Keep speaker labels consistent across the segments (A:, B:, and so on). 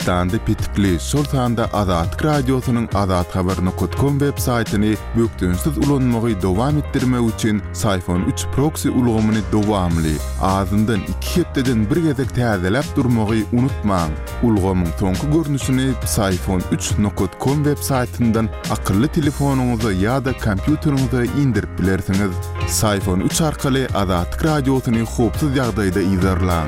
A: Türkmenistan'da Pitikli, Sultan'da Azatlyk Radiosu'nun azathaber.com web saytini bökdönsiz ulanmagy dowam etdirmek üçin Sayfon 3 proxy ulgamyny dowamly, azyndan 2 hepdeden bir gezek täzeläp durmagy unutmaň. Ulgamyň soňky görnüşini sayfon3.com web saytyndan akylly telefonuňyza ýa-da kompýuteriňize indirip bilersiňiz. Sayfon 3 arkaly Azatlyk Radiosuny hopsuz ýagdaýda izlerläň.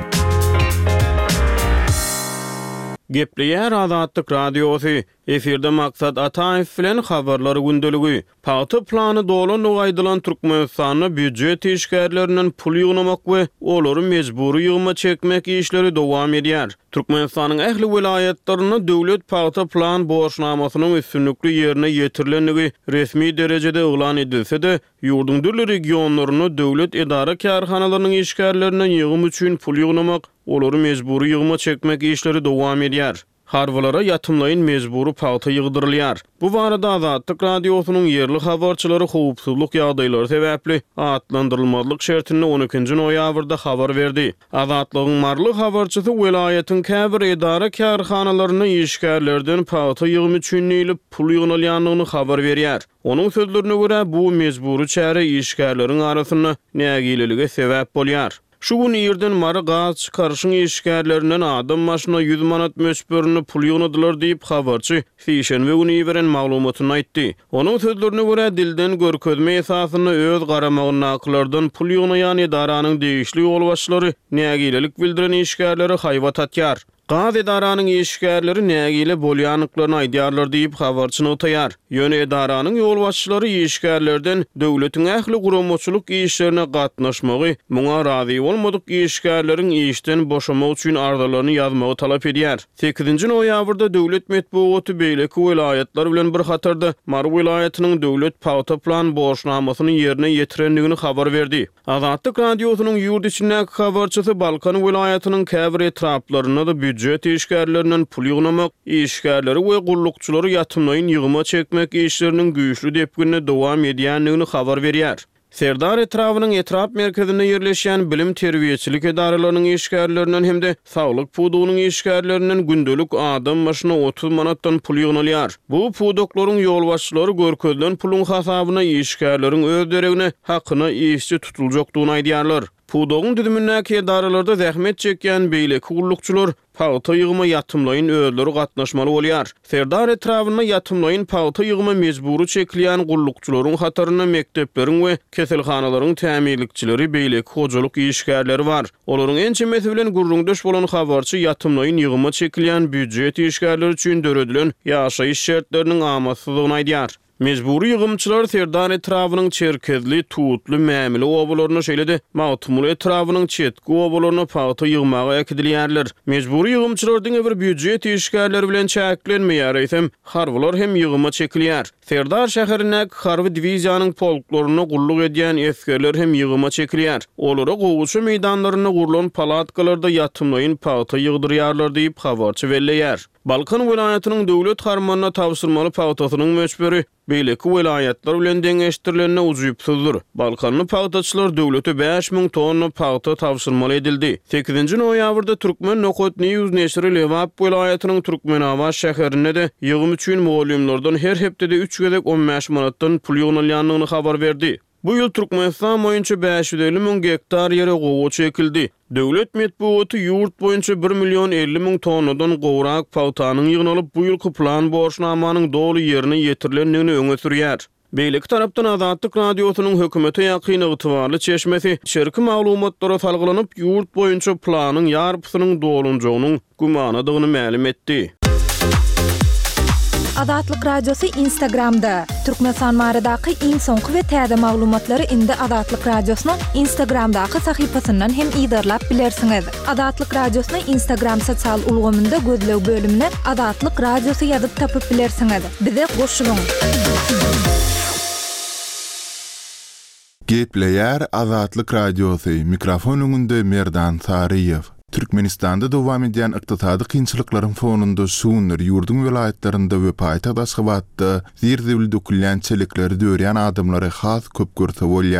B: Gepleýär Azatlyk Radiosu. Efirde maksat Ataýew bilen habarlary gündöligi. Paýta plany dolan oýdylan Türkmenistanyň büdjet işgärlerinden pul ýygnamak we olary mejburi ýygma çekmek işleri dowam edýär. Türkmenistanyň ähli vilayetlerinde döwlet paýta plan borçnamasynyň üstünlikli ýerine ýetirilendigi resmi derejede elan edilse-de, ýurdun dürli regionlaryny döwlet edara kärhanalarynyň işgärlerinden ýygym üçin pul ýygnamak, olary mejburi ýygma çekmek işleri dowam edýär. Harwalara ýatymlaýyn mejburi paýta ýygdyrylýar. Bu barada Azatlyk Radiosunyň ýerli habarçylary howpsuzlyk ýagdaýlary sebäpli atlandyrylmazlyk şertini 12-nji noýabrda habar berdi. Azatlygyň marly habarçysy welaýatyň käbir edara kärhanalaryny işgärlerden paýta ýygmy üçin pul ýygnalýanlygyny habar berýär. Onun sözlerine göre bu mejburi çäre işgärleriň arasyna nägileligi sebäp bolýar. Şu gün ýerden mary gaz çykarşyň işgärlerinden adam maşyna 100 manat möçberini pul ýygnadylar diýip habarçy Fişen we güni beren maglumatyny aýtdy. Onuň sözlerine görä dilden görkezme esasyny öz garamagyny naklardan pul ýygnaýan edaranyň degişli ýolbaşçylary nägilelik bildiren işgärleri haýbat atýar. Gaz edaranyň işgärleri nägile bolýanlyklaryny aýdýarlar diýip habarçyny utaýar. Ýöne edaranyň ýolbaşçylary işgärlerden döwletiň ähli guramaçylyk işlerine gatnaşmagy, muňa razy bolmadyk işgärleriň işden boşamak üçin ardalaryny ýazmagy talap edýär. 8-nji noýabrda döwlet medeniýeti beýleki vilayetler bilen bir hatarda Mar vilayatynyň döwlet paýta plan borçnamasyny ýerine ýetirendigini habar berdi. Azatlyk Radiosunyň ýurt içindäki habarçysy Balkan vilayatynyň käbir etraplaryna da büdjet işgärlerinden pul ýygnamak, işgärleri we gullukçylary ýatymlaýyn ýygma çekmek işleriniň güýçlü depgine dowam edýändigini habar berýär. Serdar etrafynyň etrap merkezinde ýerleşýän bilim terbiýeçilik edaralarynyň işgärlerinden hemde saglyk pudugynyň işgärlerinden gündelik adam başyna 30 manatdan pul ýygnalýar. Bu pudoklaryň ýolbaşçylary görkezlen puluň hasabyna işgärleriň öz deregine hakyna işçi tutuljakdygyny aýdýarlar. Pudogyň düdümündäki edaralarda zähmet çekýän beýleki gullukçylar paýta ýygma ýatymlaýyn özleri gatnaşmaly bolýar. Serdar etrawyna ýatymlaýyn paýta ýygma mejburi çekilýän gullukçylaryň hataryna mekdepleriň we keselhanalaryň tämirlikçileri beýleki hojalyk işgärleri bar. Olaryň ençe meselen gurrundaş bolan habarçy ýatymlaýyn ýygma çekilýän büdjet işgärleri üçin döredilen ýaşaýyş şertleriniň amassyzlygyny aýdýar. Mejburi ýygymçylar Serdar etrawynyň çerkezli, tutly mämili obalaryna şeýle-de Mawtumul etrawynyň çetki obalaryna paýta ýygmaga ekdilýärler. Mejburi ýygymçylardyň bir büdjet işgärleri bilen çäklenmeýär eýsem, harwalar hem ýygma çekilýär. Serdar şäherine Harwy diwiziýanyň polklaryna gulluk edýän eskerler hem ýygma çekilýär. Olara gowuşy meýdanlaryna gurulan palatkalarda ýatymlaýyn paýta ýygdyrýarlar diýip habarçy belleýär. Balkan vilayatynyň döwlet harmanyna tawsyrmaly paýtasynyň möçberi beýleki vilayetler bilen deňeşdirilenine ujuýupsyzdyr. Balkanly paýtaçylar döwlete 5000 tonna paýta tawsyrmaly edildi. 8-nji noýabrda Türkmen Nokat News neşri Lewap vilayatynyň Türkmenabad şäherinde de ýygym üçin mollumlardan her hepdede 3 gezek 15 manatdan pul ýygnalýanlygyny habar berdi. Bu ýyl Türkmenistan boýunça 550 000 hektar ýere gowy çekildi. Döwlet medeniýeti ýurt boýunça 1 milyon 50 000 tonnadan gowrak paýtanyň ýygnalyp bu ýylky plan borçnamanyň doly ýerine ýetirilendigini öňe sürýär. Beýleki tarapdan Azatlyk Radiosunyň hökümete ýakyny ygtybarly çeşmesi şerki maglumatlara salgylanyp ýurt boýunça planyň ýarpysynyň dolunjagynyň gumanadygyny ma'lum etdi.
C: Azatlyk Radiosu Instagramda. Türkmenistan baradaky iň soňky we täze maglumatlary indi Azatlyk Radiosunyň Instagramdaky sahypasyndan hem ýygdyrlap bilersiňiz. Azatlyk Radiosunyň Instagram sosial ulgamynda gözlew bölümine Azatlyk Radiosu ýazyp tapyp bilersiňiz. Bize goşulyň.
A: Gepleýär Azatlyk Radiosu. Mikrofon öňünde Merdan Saryýew. Türkmenistanda dowam edýän ykdysady kynçylyklaryň fonunda şuňlar ýurdun vilayetlerinde we paýta daşgabatda zirdiwli dökülýän çelikleri dörýän adamlary has köp görse bolýar.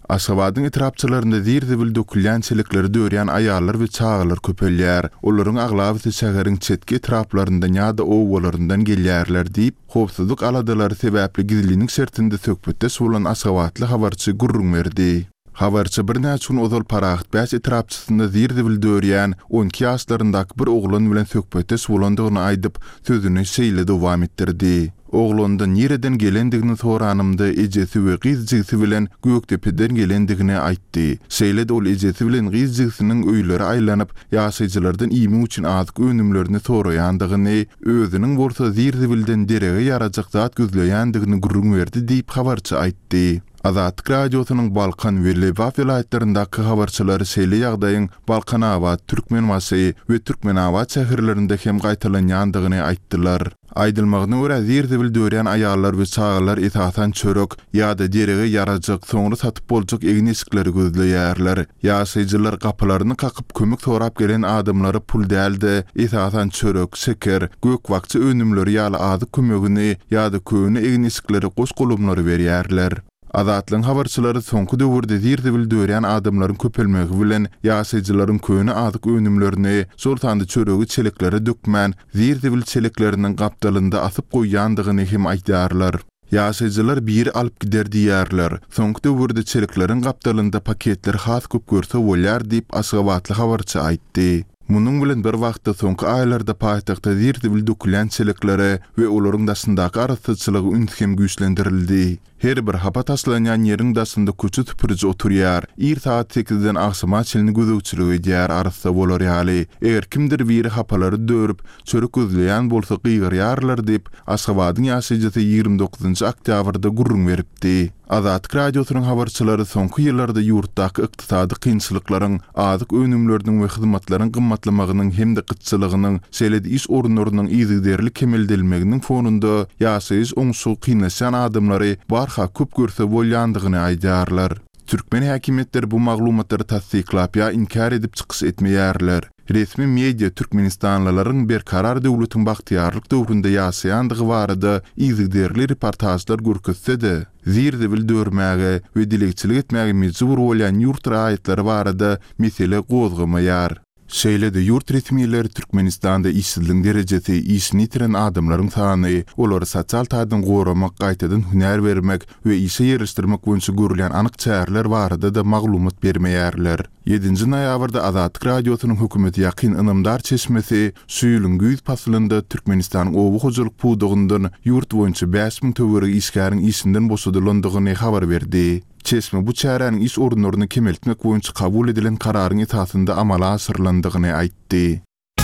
A: Aşgabatyň etrapçylarynda zirzibil dökülýän çelikleri dörýän aýallar we çagalar köpelýär. Olaryň aglaby şäheriň çetki etraplarynda ýa-da owalaryndan gelýärler diýip, howpsuzlyk aladylary sebäpli gizliliğiniň şertinde sökbetde sulan Aşgabatly habarçy gurrun berdi. Habarçy bir näçe gün ozal parahat bäş etrapçysynda zirzibil dörýän 12 ýaşlaryndaky bir oglan bilen sökbetde sulandygyny aýdyp sözüni şeýle dowam etdirdi. Oğlandan nereden gelendigini soranımda ejesi we gizjigisi bilen Göktepe'den gelendigini aýtdy. Şeýle de ol ejesi bilen gizjigisiniň öýleri aýlanyp ýaşaýjylardan ýeme üçin azyk önümlerini soraýandygyny, özüniň bolsa zirzibilden derege ýarajak zat gözleýändigini gurrun berdi diýip habarçy aýtdy. Azatlyk radiosynyň Balkan we Lebap vilayetlerindäki habarçylary şeýle ýagdaýyň Balkanawat, Türkmenmasy we Türkmenawat şäherlerinde hem gaýtalanýandygyny aýtdylar. Aýdylmagyna görä zirzibil dörýän aýallar we çagalar esasan çörek ýa-da derege ýarajak, soňra satyp boljak egin eşikleri gözleýärler. Ýaşaýjylar gapylaryny kakyp kömek sorap gelen adamlary pul däldi, esasan çörek, şeker, gökwakçy önümleri ýaly azyk kömegini ýa-da köni egin eşikleri goş golumlary berýärler. Azatlyň habarçylary soňky döwürde zirzibil dörýän adamlaryň köpelmegi bilen ýaşaýjylaryň köni azyk önümlerini, sortandy çöregi çelikleri dökmän, zirzibil çelikleriniň gapdalynda asyp goýýandygyny hem aýdarlar. Ýaşaýjylar biri alyp gider diýärler. Soňky döwürde çelikleriň gapdalynda paketler has köp görse bolýar diýip Aşgabatly habarçy aýtdy. Munyň bilen bir wagtda soňky aýlarda paýtagda zirzibil dökülýän çelikleri we olaryň daşyndaky arasyçylygy ünskem güýçlendirildi. Her bir hapa taslanýan ýeriň daşynda köçü tüpürji oturýar. Ir saat 8-den agşama çelini gözükçüligi edýär arasda bolar ýaly. Eger kimdir biri hapalary dörüp çörek gözleýän bolsa gygyrýarlar diýip Aşgabatyň ýaşaýjysy 29-njy oktýabrda gurrun beripdi. Azatlyk radiosynyň habarçylary soňky ýyllarda ýurtdaky ykdysady kynçylyklaryň, azyk önümleriniň we hyzmatlaryň gymmatlamagynyň hem de gytçylygynyň, şeýle-de iş orunlarynyň ýygyderli kemeldilmeginiň fonunda ýaşaýyş oňşy kynlaşan adamlary barha köp görse bolýandygyny aýdarlar. Türkmen häkimetleri bu maglumatlary tasdiklap ýa inkar edip çykyş etmeýärler. Resmi media Türkmenistanlylaryň bir karar döwletiň bagtyarlyk döwründe ýaşaýandygy barada ýygyderli reportajlar görkezse-de, zirzibil dörmäge we dilegçilik etmäge mejbur bolan ýurt raýatlary barada mesele gozgamaýar. Şeýle-de ýurt resmiýetleri Türkmenistanda işsizligiň derejesi, işini itiren adamlaryň sany, olary sosial taýdan goramak, gaýtadan hünär bermek we işe ýerleşdirmek boýunça görülen anyk çäherler barada da maglumat bermeýärler. 7-nji noýabrda Azatlyk radiosynyň hökümeti ýakyn ynamdar çeşmesi Süýlüň güýz paslynda Türkmenistanyň owu hojalyk puwdugyndan ýurt boýunça 5000 töwereg işgäriň işinden boşadylandygyny habar berdi. Çeşme bu çäräniň iş orunlaryny kemeltmek boýunça kabul edilen kararyň esasynda amala aşyrylandygyny aýtdy.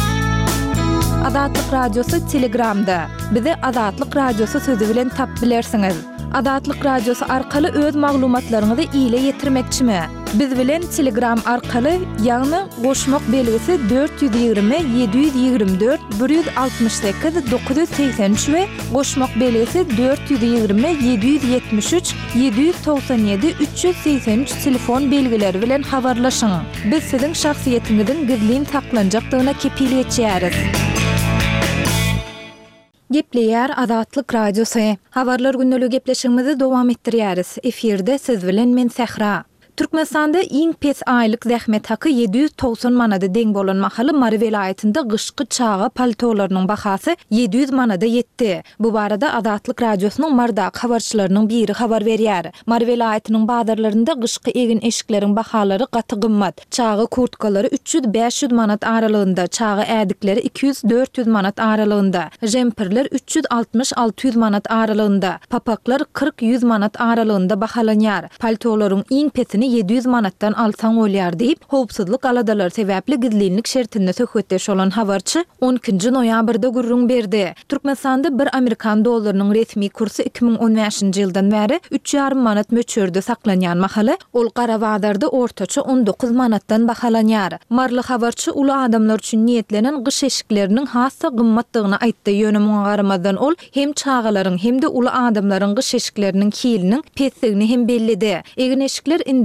C: Azatlyk radiosu Telegramda. Bizi Azatlyk radiosu sözü bilen tap bilersiňiz. Azatlyk radiosu arkaly öz maglumatlaryňyzy ýyla ýetirmekçimi? Biz bilen Telegram arkaly ýagny goşmak belgisi 420 724 168 983 we goşmak belgisi 420 773 797 383 telefon belgileri bilen habarlaşyň. Biz siziň şahsiýetiňiziň gizlin saklanjakdygyna kepil etýäris. Gepleýär Azatlyk radiosu. Habarlar günnälik gepleşigimizi dowam etdirýäris. Efirde siz bilen men Sehra. Türkmenistanda iň pes aýlyk zähmet haky 790 manada deň bolan mahaly Mary vilayetinde gyşky çağa paltolarynyň bahasy 700 manada ýetdi. Bu barada Azatlyk radiosynyň mardak habarçylarynyň biri habar berýär. Mary vilayetiniň bazarlarynda gyşky egin eşikleriň bahalary gaty gymmat. Çağı kurtkalary 300-500 manat aralygynda, çağı ädikleri 200-400 manat aralygynda, jemperler 360-600 manat aralygynda, papaklar 40-100 manat aralygynda bahalanýar. Paltolaryň iň pesini 700 manatdan alsaň bolýar diýip, howpsuzlyk aladalar sebäpli gizlilik şertinde söhbetdeş olan habarçy 12-nji noýabrda gurrun berdi. Türkmenistanda bir Amerikan dollarynyň resmi kursy 2015-nji ýyldan bäri 3,5 manat möçürde saklanýan mahaly, ol gara bazarda ortaça 19 manatdan bahalanýar. Marly habarçy uly adamlar üçin niýetlenen gyş eşikleriniň hassa gymmatdygyny aýtdy. Ýönemin garamadan ol hem çağalaryň hem de uly adamlaryň gyş eşikleriniň kiliniň pesligini hem bellidi. Egin eşikler indi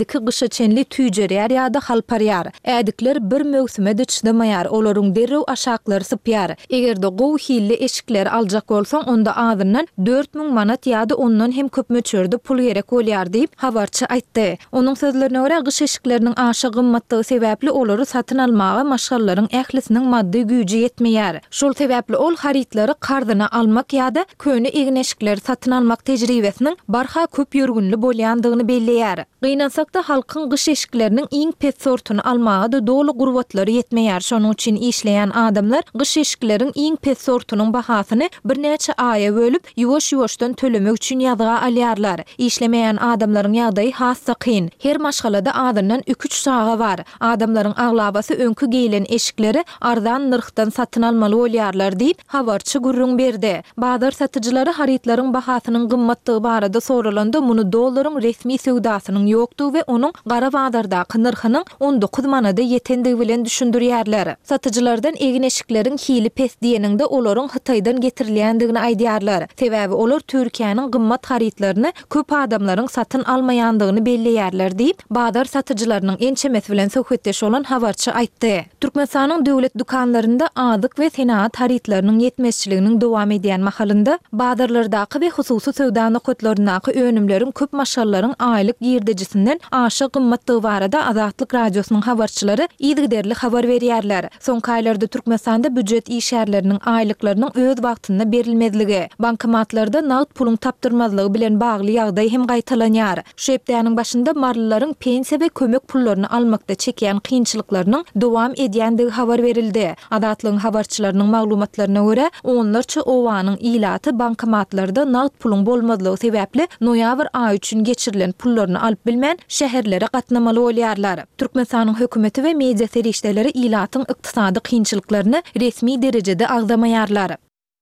C: ki gışaçenli tüýjerýär ýa-da halparýar. Ädikler bir möwsüme de çydamaýar, olaryň derrew aşaklary sypýar. Egerde gowy hilli eşikler aljak bolsaň, onda azyndan 4000 manat ýa-da ondan hem köp möçürde pul gerek bolýar diýip habarçy aýtdy. Onuň sözlerine görä gyş eşikleriniň aşa gymmatlygy sebäpli olary satyn almaga maşgallaryň ählisiniň maddi güýji ýetmeýär. Şol sebäpli ol harytlary kardyna almak ýa-da köni egin eşikleri satyn almak tejribesiniň barha köp ýörgünli bolýandygyny belleýär. Gynansak-da halkyň gyş eşikleriniň iň pes sortuny almaga da dolu gurbatlary ýetmeýär. Şonuň üçin işleýän adamlar gyş eşikleriň iň pes sortunyň bahasyny bir näçe aýa bölüp ýuwaş-ýuwaşdan tölemek üçin ýazga alýarlar. İşlemeýän adamlaryň ýagdaýy hassa kyn. Her maşgalada adamdan 2-3 saga bar. Adamlaryň aglabasy öňkü geýlen eşikleri arzan nyrkdan satyn almaly bolýarlar diýip habarçy gurrun berdi. Bazar satyjylary harytlaryň bahasynyň gymmatlygy barada soralanda muny dollaryň resmi söwdasynyň ýokdugy we onuň gara bazardaky nyrkynyň 19 manada ýetendigi bilen düşündirýärler. Satyjylardan egin eşikleriň hili pes diýeninde olaryň Hytaýdan getirilýändigini aýdýarlar. Sebäbi olar Türkiýanyň gymmat harytlaryny köp adamlaryň satyn almaýandygyny belleýärler diýip bazar satyjylarynyň ençemesi bilen söhbetdeş olan habarçy aýtdy. Türkmenistanyň döwlet dukanlarynda adyk we senaat harytlarynyň ýetmezçiliginiň dowam edýän mahalynda bazarlardaky we hususy söwda nokatlarynaky önümleriň köp maşgallaryň aýlyk girdejisinden aşa gymmatlygy barada Azatlyk radiosynyň habarçylary ýygyderli habar berýärler. Soňky aýlarda Türkmenistanda büdjet işgärleriniň aýlyklarynyň öz wagtynda berilmezligi, bankomatlarda nagd puluň tapdyrmazlygy bilen bagly ýagdaý hem gaýtalanýar. Şu hepdäniň başynda marlylaryň pensiýa we kömek pullaryny almakda çekýän kynçylyklarynyň dowam edýändigi habar berildi. Azatlygyň habarçylarynyň maglumatlaryna görä, onlarça owanyň ilaty bankomatlarda nagd puluň bolmazlygy sebäpli noýabr aý üçin geçirilen pullaryny alyp bilmän şäherlere gatnamaly bolýarlar. Türkmenistanyň hökümeti we media serişdeleri ilatyň ykdysady kynçylyklaryny resmi derejede agdamaýarlar.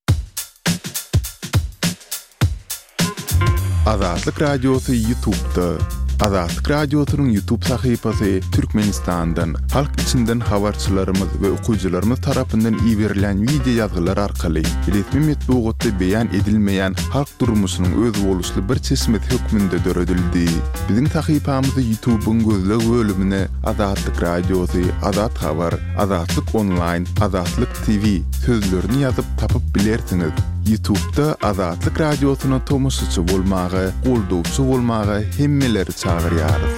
A: Azatlyk Radiosu YouTube'da. Azatlyk Radiosynyň YouTube sahypasy Türkmenistandan, halk içinden habarçylarymyz we okuyjylarymyz tarapyndan iýerilen video ýazgylar arkaly resmi metbuatda beýan edilmeýän halk durmuşynyň öz boluşly bir çeşmet hökmünde döredildi. Biziň sahypamyzy YouTube'un gözleg bölümine Azatlyk Radiosu, Azat Habar, Azatlyk Online, Azatlyk TV sözlerini ýazyp tapyp bilersiňiz. YouTube'da Azatlyk Radiosyna tomoşaçy bolmagy, goldowçy bolmagy hemmeleri çağırýarys.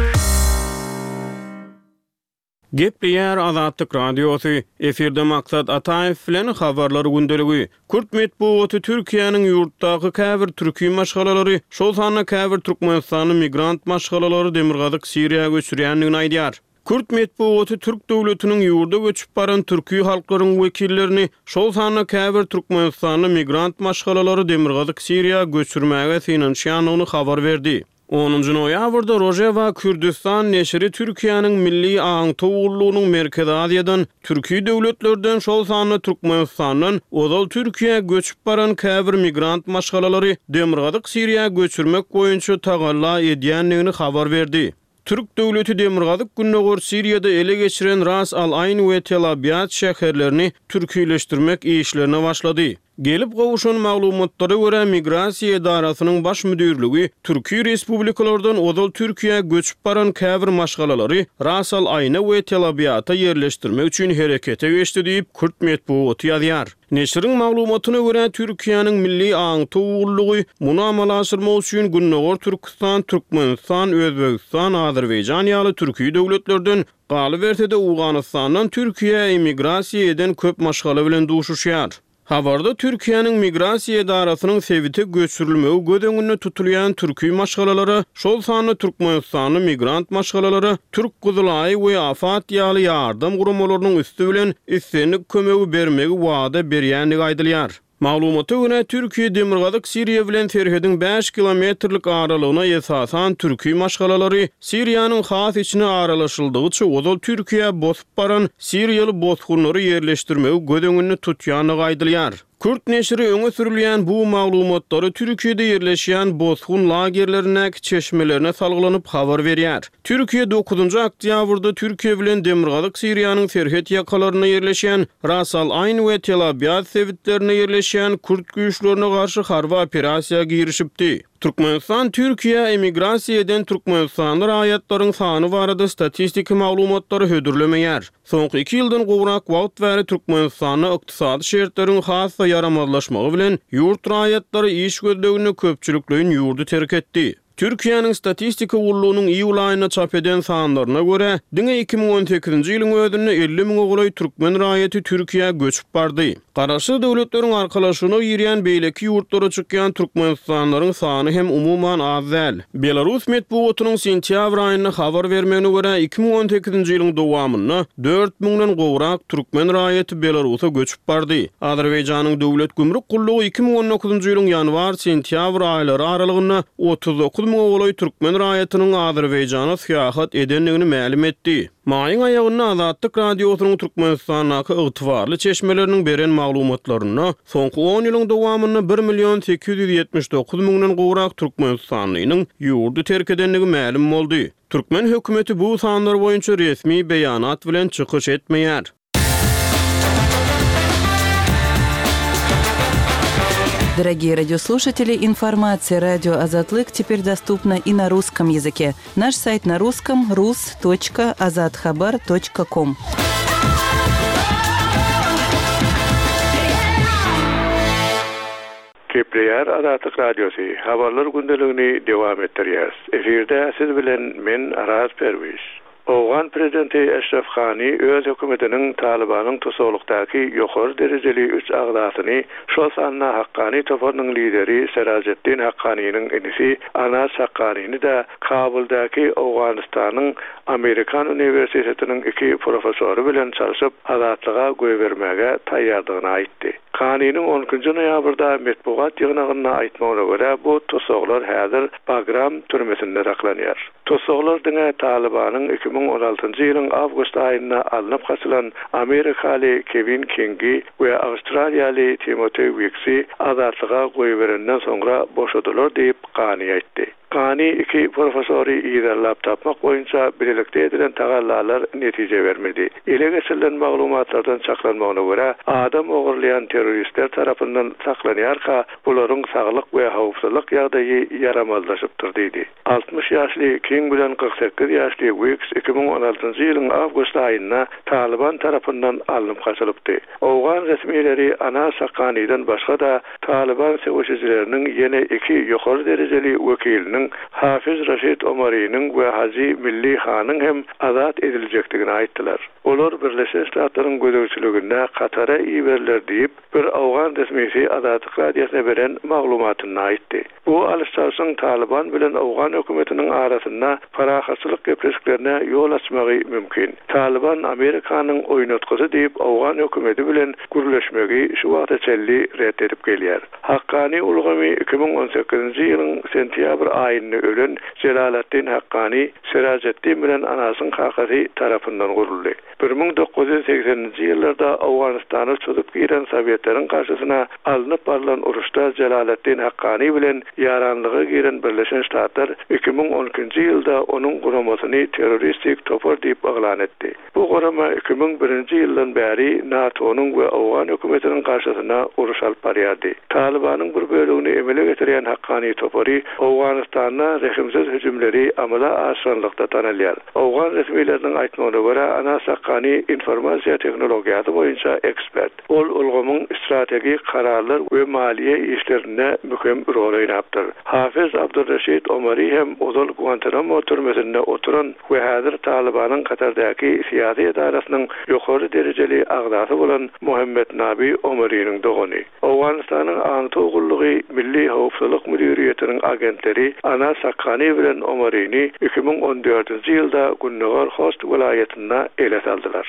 B: Gepleýär Azatlyk Radiosu, efirde maksat Ataýew bilen habarlary gündeligi. Kürt metbuaty Türkiýanyň ýurtdaky käbir türki maşgalalary, şol sanyna käbir Türkmenistanyň migrant maşgalalary Demirgazyk Siriýa göçürýändigini aýdýar. Kürt metbuaty Türk döwletiniň ýurda göçüp baran türki halklaryň wekillerini, şol sanyna käbir Türkmenistanyň migrant maşgalalary Demirgazyk Siriýa göçürmäge finansiýanyny habar berdi. 10 noýabrda Rojava Kürdistan neşri Türkiýanyň milli aňtowurlugynyň Merkezi Aziýadan türki döwletlerden şol sanyna Türkmenistanyň ozal Türkiýe göçüp baran käbir migrant maşgalalary Demirgazyk Siriýa göçürmek boýunça tagalla edýändigini habar berdi. Türk döwleti Demirgazyk günnägör Siriýada ele geçiren Ras Al Ayn we Tel Abyad şäherlerini türkileşdirmek işlerine başlady. Gelip gowuşan maglumatlara görä Migrasiýa Edarasynyň baş müdirligi Türkiýe respublikalardan ozal Türkiýe göçüp baran käbir maşgalalary Ras Al Ayna we Tel Abyada ýerleşdirmek üçin herekete geçdi diýip Kürt metbuaty ýazýar. Neşriň maglumatyna görä Türkiýanyň milli aňtowurlugy muny amalaşdyrmak üçin günnägör Türkistan, Türkmenistan, Özbegistan, Azerbaýjan ýaly türki döwletlerden galy berse-de Awganystandan Türkiýe emigrasiýa eden köp maşgala bilen duşuşýar. Habarda Türkiýanyň Migrasiýa Edarasynyň seviti göçürilmegi gödeňinde tutulýan türki maşgalalary, şol sanyny Türkmenistanyň migrant maşgalalary, Türk Gyzylaý we Afat ýaly ýardam gurumalarynyň üstü bilen islenlik kömegi bermegi wada berýändigi aýdylýar. Maglumata görä Türkiýe Demirgazyk Siriýa bilen terhediň 5 kilometrlik aralygyna esasan türki maşgalalary Siriýanyň has içine aralaşyldygyça ozal Türkiýe bosup baran Siriýaly bosgunlary ýerleşdirmegi gödeňinde tutýanyny aýdylýar. Kürt neşri öňe sürilýän bu maglumatlary Türkiýede ýerleşýän bosgun lagerlerine, çeşmelerine salgylanyp habar berýär. Türkiýe 9 oktýabrda Türkiýe bilen Demirgazyk Siriýanyň serhet ýakalaryna ýerleşýän Ras Al Ayn we Tel Abyad sewitlerine ýerleşýän Kürt güýçlerine garşy harby operasiýaga girişipdi. Türkmenistan Türkiye emigrasiýa eden Türkmenistanly raýatlaryň sany barada statistik maglumatlary hödürlemeýär. Soňky 2 ýyldan gowrak wagt bäri Türkmenistanyň ykdysady şertleriň hassa yaramazlaşmagy bilen ýurt raýatlary iş gözlegini köpçüliklerin ýurdu terk etdi. Türkiýanyň statistika urlugynyň iýul aýyna çap eden sanlaryna görä, diňe 2018-nji ýylyň özünde 50.000 ogly türkmen raýaty Türkiýe göçüp bardy. Garaşy döwletleriň arkalaşyna ýerýän beýleki ýurtlara çykýan türkmenistanlaryň sany hem umuman az däl. Belarus medeniýetiniň sentýabr aýyna habar bermegine görä 2018-nji ýylyň dowamyna 4.000-dan gowrak türkmen raýaty Belarusa göçüp bardy. Azerbaýjanyň döwlet gümrük gullugy 2019-njy ýylyň ýanwar-sentýabr aýlary aralygyna 39.000 ogly türkmen raýatynyň Azerbaýjana syýahat edenligini ma'lum etdi. Maýyň aýagyna Azatlyk radiosynyň Türkmenistanaky ygtybarly çeşmeleriniň beren maglumatlaryna soňky 10 ýylyň dowamyna 1.879.000-dan gowrak Türkmenistanlynyň ýurdu terk edenligi ma'lum boldy. Türkmen hökümeti bu sanlar boýunça resmi beýanat bilen çykyş etmeýär.
D: Дорогие радиослушатели, информация «Радио Азатлык» теперь доступна и на русском языке. Наш сайт на русском – rus.azatxabar.com.
E: Kepler Azatlyk Radiosu habarlar gündeligini dewam etdirýär. Efirde siz bilen men Araz Perwiz. Owgan prezidenti Eşref Gani öz hökümetiniň Talibanyň tosolukdaky ýokary derejeli 3 agdasyny şol sanna Haqqani toparynyň lideri Serajettin Haqqaniň enisi Anas Haqqaniň da Kabuldaky Owganystanyň Amerikan Uniwersitetiniň 2 professory bilen çalışyp azatlyga göz bermäge taýýardygyny aýtdy. Ganynyň 10-njy noýabrda medeniýet ýygynyna aýtmagyna görä bu tosoglar häzir Bagram türmesinde saklanýar. Tosoglar diňe Talibanyň 2016-njy ýylyň awgust aýyna alınıp gaçylan Amerikaly Kevin Kingi we Awstraliýaly Timothy Wixi azatlyga goý berenden soňra boşadylar diýip Gany aýtdy. Gany 2 professory ýerlap tapmak boýunça birlikde edilen tagallalar netije bermedi. Ele geçirilen maglumatlardan çaklanmagyna görä, adam ogurlayan teröristler tarapyndan saklanýarka, bularyň saglyk we howpsuzlyk ýagdaýy yaramazlaşypdyr diýdi. 60 ýaşly King bilen 48 ýaşly Wix 2016-njy ýylyň awgust aýyna Taliban tarapyndan alınıp gaçylypdy. Owgan resmiýetleri Anas Haqqani'den başga da Taliban sewçileriniň ýene 2 ýokary derejeli wekiliniň Hafiz Rashid Omari'nin ve Haji Milli Han'ın hem azat edilecektigini aýtdylar. Olar Birleşik Ştatlaryň gödäwçiliginde Katara iýerler diýip bir Awgan resmisi Azatlyk radiosyna beren maglumatyny aýtdy. Bu alışsasyň Taliban bilen Awgan hökümetiniň arasynda parahatçylyk gepresklerine ýol açmagy mümkin. Taliban Amerikanyň oýnatgyzy diýip Awgan hökümeti bilen gürleşmegi şu wagta çelli ret edip gelýär. Haqqani ulgamy 2018-nji ýylyň sentýabr aýyny ölen Jelalettin Haqqani Serajettin bilen anasyň kakasy tarapyndan guruldy. 1980-nji ýyllarda Awganystany çöküp giren Sowetlaryň karşysyna alınıp barılan uruşda Jelalettin Haqqani bilen ýaranlygy giren Birleşik Ştatlar 2012-nji ýylda onuň guramasyny terroristik topar diýip aglan etdi. Bu gurama 2001-nji ýyldan bäri NATO'nyň we Awgan hökümetiniň karşysyna uruş alyp barýardy. Talibanyň bir bölügini emele getirýän Haqqani topary Awganystana rehimsiz hüjümleri amala aşranlykda tanalýar. Awgan resmiýetleriniň aýtmagyna görä Anas Haqqani informasiýa teknologiýasy boýunça ekspert. Ol ulgamyň strategik kararlar we maliýe işlerinde mühim rol oýnapdyr. Hafiz Abdurraşid Omari hem Ozal Guantanamo türmesinde oturan we häzir Talibanyň Katardaky siýasy idarasynyň ýokary derejeli agdasy bolan Muhammed Nabi Omari'niň dogany. Awganystanyň aňy togullugy Milli Howpsuzlyk Müdiriýetiniň agentleri Anas Haqqani bilen Omari'ni 2014-nji ýylda Gunnegar Host welaýatyna ele saldylar.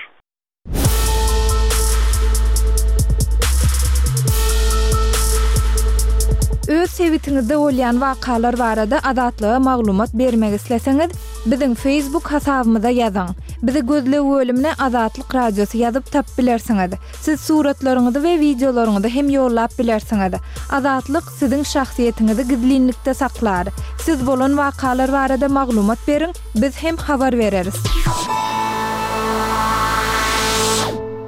C: Öz sevitiňizde bolýan wakalar barada azatlyga maglumat bermek isleseňiz, biziň Facebook hasabymyza ýazyň. Bizi gözlegi bölümine Azatlyk Radiosu ýazyp tap bilersiňiz. Siz suratlaryňyzy we videolaryňyzy hem ýollap bilersiňiz. Azatlyk siziň şahsiýetiniňizi gizlinlikde saklar. Siz bolan wakalar barada maglumat beriň, biz hem habar bereriz.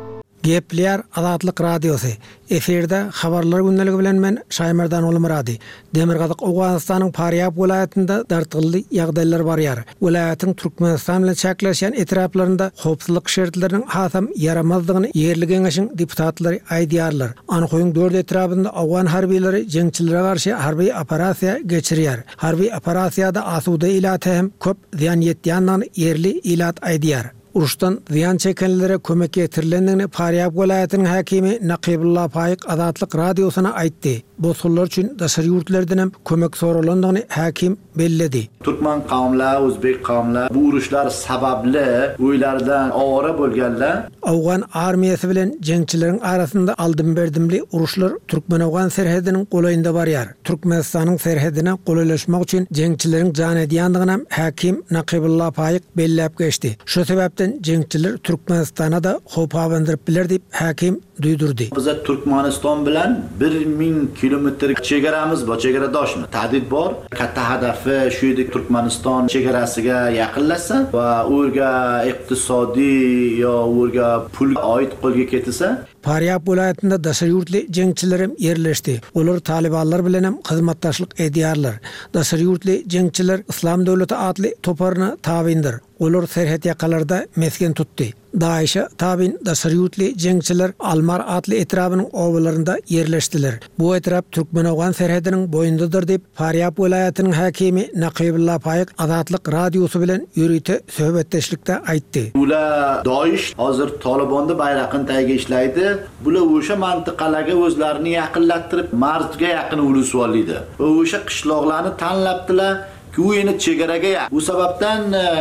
F: Gepler Azatlyk Radiosu. Eferde habarlar gündəligi bilen men Şaymerdan Olmuradi. Demirgazyk Awganistanyň Paryab welaýatynda dartgylly ýagdaýlar barýar. Welaýatyň Türkmenistan bilen çäkleşen etraplarynda howpsuzlyk şertleriniň hasam yaramazdygyny ýerli geňeşiň deputatlary aýdýarlar. Anykoýyň 4 etrapynda Awgan harbiýleri jeňçilere garşy harbiy operasiýa geçirýär. Harbiy operasiýada asuda ilata hem köp ziýan ýetýändigini ýerli ilat aýdýar. Uruşdan ziyan çekenlere kömek getirilenini Paryab welaýatynyň hakimi Naqibullah Paýyk Azatlyk Radiosyna aýtdy. Bu sullar üçin daşary ýurtlardan hem kömek soralandygyny hakim belledi.
G: Türkmen kavmlar, Özbek kavmlar bu uruşlar sabably öýlerden awara bolganlar.
F: Awgan armiýasy bilen jeňçileriň arasynda aldym berdimli uruşlar Türkmen-Awgan serhediniň golaýynda barýar. Türkmenistanyň serhedine golaýlaşmak üçin jeňçileriň jan edýändigini hakim Naqibullah Paýyk belläp geçdi. Şu sebäpden jeňçiler Türkmenistana da howp awandyryp biler diýip hakim duýdurdy.
G: Biz Türkmenistan bilen 1000 kilometr çegeramız var, çegaradoşmy. Tahdid bor. Katta hedefi şuýdy Türkmenistan çegarasyga ýakynlaşsa we urga iqtisadi ýa urga pul aýt golga ketilse.
F: Paryab welaýatynda daşary ýurtly jeňçilerim ýerleşdi. Olar talibanlar bilen hem hyzmatdaşlyk edýärler. Daşary ýurtly jeňçiler Islam döwleti adly toparyna tabindir. Olar serhet ýakalarda mesken tutdy. Daişa tabin daşary ýurtly jeňçiler Almar adly etrabynyň owalarynda ýerleşdiler. Bu etrap Türkmen-Awgan serhediniň boýundadyr diýip Paryab welaýatynyň hakimi Naqibullah Paýyk Azatlyk Radiosy bilen ýürüýte söhbetdeşlikde aýtdy.
G: Ular Daesh hazır Talibandy baýragyny taýga işläýdi. Bular o'sha mantikalarga o'zlarini yaqinlattirib, Marsga yaqin ulus oldi. O'sha qishloqlarni tanlabdilar. Kuyini chegaraga. Bu sababdan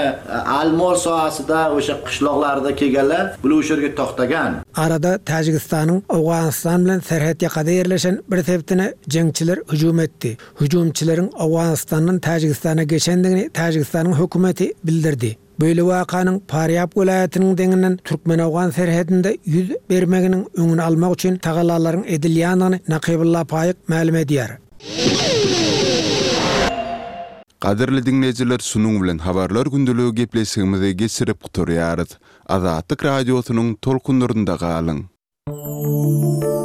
G: Almor sohasida o'sha qishloqlarda kelganlar bular o'sha yerga to'xtagan.
F: Arada Tajikistanyň Awganistan bilen serhet ýakada ýerleşen bir sebäptine jeňçiler hüjum etdi. Hüjumçileriň Awganistanyň Tajikistana geçendigini Tajikistanyň hökümeti bildirdi. Böyle wakanyň Paryab welaýatynyň deňinden Türkmen-Awgan serhedinde ýüz bermeginiň öňüni almak üçin tagalalaryň edilýändigini Naqibullah Paýyk ma'lum edýär.
A: Qadirli dinleyijiler, şunuň bilen habarlar gündeligi gepleşigimizi geçirip guturýarys. Azatlyk Radiosynyň tolkunlarynda galyň.